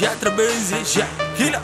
já trabalhei, já hila,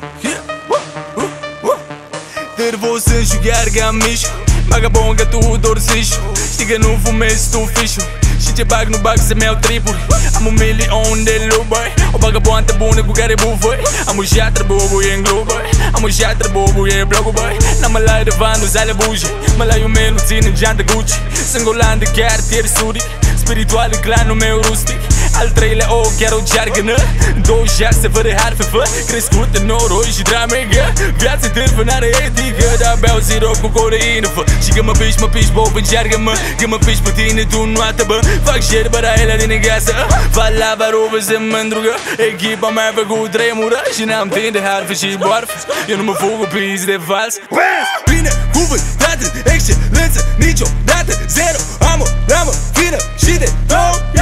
nervoso em jogar gamicho, vagabonga tu dorsicho, estiga no fumeço tu ficho. Shit bag no bag, se meu triplo. Amo milhão de lubai. O vagabundo é bom, o cara é boy. Amo já trabalho em globo. Amo já trabalho em blog boy. Na malai de van, nos alha buji. Malai o meno, tino, janta Gucci. Sangolando, quer ter suri. Spiritual e clã no meu rustic. Al trailer, oh, quero jargana. Dois já se for hard for crescuta no hoje drama. Viaça ter na ética. Da bel zero com coreína. Chega uma bicho, bobo, jargama. Gama bicho, patina, tu não ataba. Fuck shit, but I hate it in gasa. Falla varova sem mandruga. Equipa mais para o tremura. Se não tem de hard, fiz barf. Eu não me fogo, piso de falso. Pina, curva, data, excelência, nicho, data, zero. Amo, fina, shit,